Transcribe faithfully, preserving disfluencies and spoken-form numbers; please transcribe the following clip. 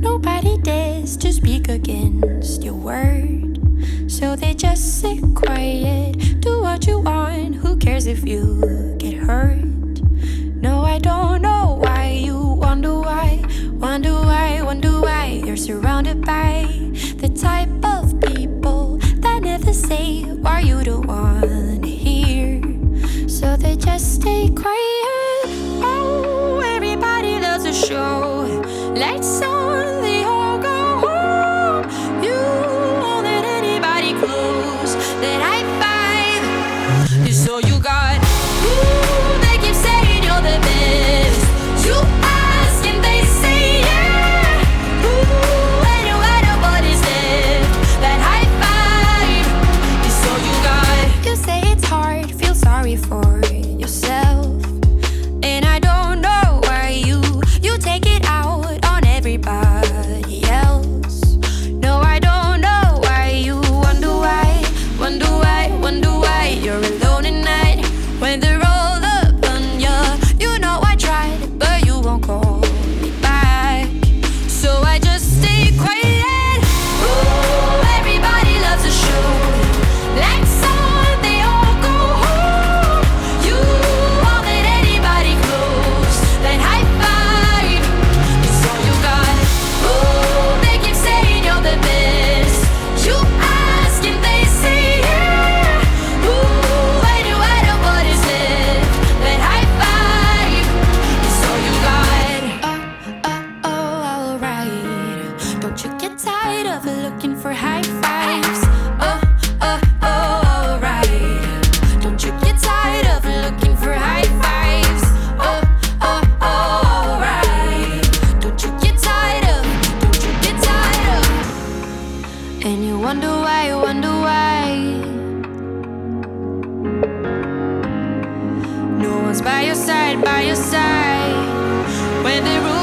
Nobody dares to speak against your word, so they just sit quiet. Do what you want, who cares if you get hurt? No, I don't know why you wonder why, wonder why, wonder why. You're surrounded by the type of people that never say why you don't wanna hear, so they just stay quiet. Oh, everybody loves a show. Lights on, they all go home. You won't let anybody close that high five. So you got, ooh, they keep saying you're the best. You ask and they say yeah. Ooh, and you had nobody's left that high five. So you got, you say it's hard, feel sorry for yourself, and I don't know why you you take it out on everybody else. No, I don't know why you wonder why, wonder why, wonder why you're alone at night when they're all up on you. You know I tried, but you won't call me back, so I just stay quiet. Ooh, everybody loves a show. Lights on, they all go home. You won't let anybody close that high five. It's all you got. Ooh, they keep saying you're the best. You ask and they say yeah. Ooh, and you had nobody's left that high five. It's all you got. Oh, oh, oh, alright. Don't you get tired of looking for high fives? Oh, oh, oh, alright. Don't you get tired of looking for high fives? Oh, oh, oh, alright. Don't you get tired of, don't you get tired of, and you wonder why, wonder why no one's by your side, by your side when the rules